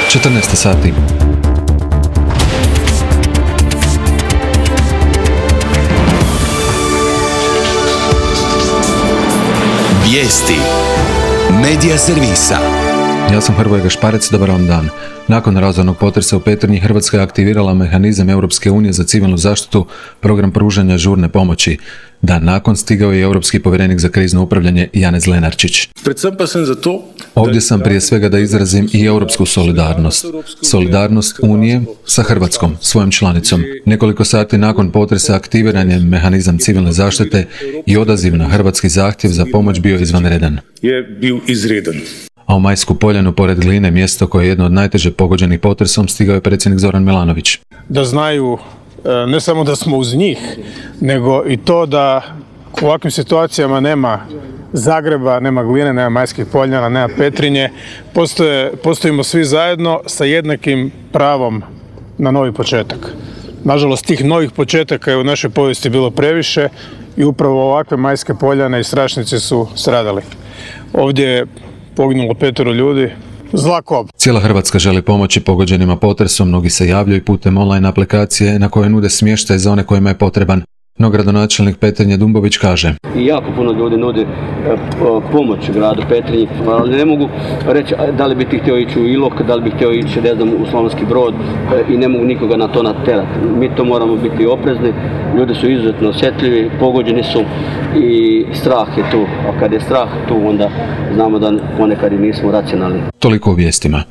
14 sati. Vijesti Medija servisa. Ja sam Hrvoje Gašparec, dobar vam dan. Nakon razornog potresa u Petrinji, Hrvatska je aktivirala mehanizam Europske unije za civilnu zaštitu, program pružanja žurne pomoći. Dan nakon stigao je Europski povjerenik za krizno upravljanje Janez Lenarčić. Ovdje sam prije svega da izrazim i europsku solidarnost. Solidarnost Unije sa Hrvatskom, svojom članicom. Nekoliko sati nakon potresa aktiviran je mehanizam civilne zaštite i odaziv na hrvatski zahtjev za pomoć bio izvanredan. A u Majsku Poljanu, pored Gline, mjesto koje je jedno od najteže pogođenih potresom, stigao je predsjednik Zoran Milanović. Da znaju ne samo da smo uz njih, nego i to da u ovakvim situacijama nema Zagreba, nema Gline, nema Majskih Poljana, nema Petrinje. Postojimo svi zajedno sa jednakim pravom na novi početak. Nažalost, tih novih početaka je u našoj povijesti bilo previše i upravo ovakve Majske Poljane i Strašnici su stradali. Ovdje je poginulo 5 ljudi. Zlako. Cijela Hrvatska želi pomoći pogođenima potresom, mnogi se javljaju putem online aplikacije na koje nude smještaj za one kojima je potreban. No gradonačelnik Petrinje Dumbović kaže: I jako puno ljudi nudi pomoć gradu Petrinji, ali ne mogu reći da li bi ti htio ići u Ilok, da li bi htio ići u Slavonski Brod i ne mogu nikoga na to naterati. Mi to moramo biti oprezni, ljudi su izuzetno osjetljivi, pogođeni su i strah je tu, a kad je strah tu onda znamo da ponekad i nismo racionalni. Toliko u vijestima.